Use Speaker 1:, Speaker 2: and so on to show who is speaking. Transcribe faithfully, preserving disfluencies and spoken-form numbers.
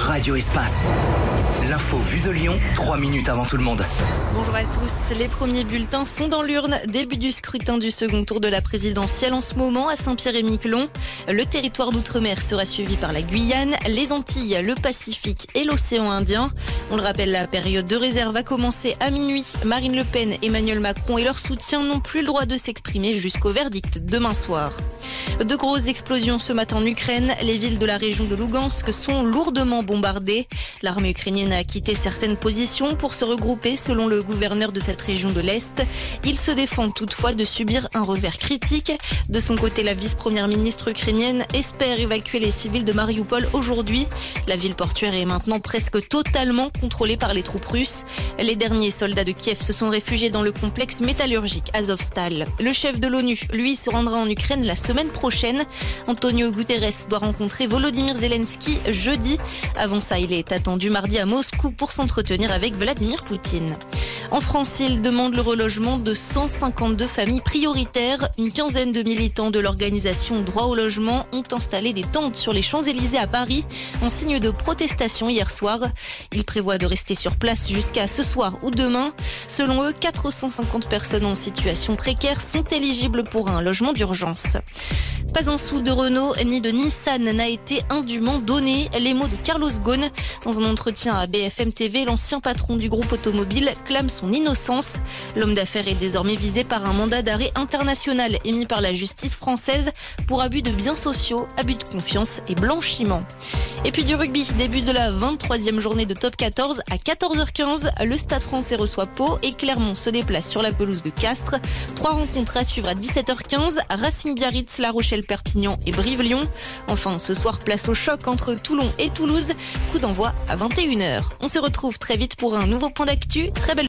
Speaker 1: Radio Espace. L'info vue de Lyon, trois minutes avant tout le monde.
Speaker 2: Bonjour à tous. Les premiers bulletins sont dans l'urne. Début du scrutin du second tour de la présidentielle en ce moment à Saint-Pierre-et-Miquelon. Le territoire d'outre-mer sera suivi par la Guyane, les Antilles, le Pacifique et l'océan Indien. On le rappelle, la période de réserve va commencer à minuit. Marine Le Pen, Emmanuel Macron et leurs soutiens n'ont plus le droit de s'exprimer jusqu'au verdict demain soir. De grosses explosions ce matin en Ukraine. Les villes de la région de Lugansk sont lourdement bombardées. L'armée ukrainienne a quitté certaines positions pour se regrouper selon le gouverneur de cette région de l'Est. Il se défend toutefois de subir un revers critique. De son côté, la vice-première ministre ukrainienne espère évacuer les civils de Mariupol aujourd'hui. La ville portuaire est maintenant presque totalement contrôlée par les troupes russes. Les derniers soldats de Kiev se sont réfugiés dans le complexe métallurgique Azovstal. Le chef de l'ONU, lui, se rendra en Ukraine la semaine prochaine. Antonio Guterres doit rencontrer Volodymyr Zelensky jeudi. Avant ça, il est attendu mardi à Moscou pour s'entretenir avec Vladimir Poutine. En France, il demande le relogement de cent cinquante-deux familles prioritaires. Une quinzaine de militants de l'organisation Droit au logement ont installé des tentes sur les Champs-Élysées à Paris en signe de protestation hier soir. Ils prévoient de rester sur place jusqu'à ce soir ou demain. Selon eux, quatre cent cinquante personnes en situation précaire sont éligibles pour un logement d'urgence. Pas un sou de Renault ni de Nissan n'a été indûment donné. Les mots de Carlos Ghosn. Dans un entretien à B F M T V, l'ancien patron du groupe automobile clame son innocence. L'homme d'affaires est désormais visé par un mandat d'arrêt international émis par la justice française pour abus de biens sociaux, abus de confiance et blanchiment. Et puis du rugby, début de la vingt-troisième journée de top quatorze à quatorze heures quinze. Le Stade Français reçoit Pau et Clermont se déplace sur la pelouse de Castres. Trois rencontres à suivre à dix-sept heures quinze. Racing Biarritz, La Rochelle, Perpignan et Brive-Lyon. Enfin, ce soir, place au choc entre Toulon et Toulouse. Coup d'envoi à vingt et une heures. On se retrouve très vite pour un nouveau point d'actu. Très belle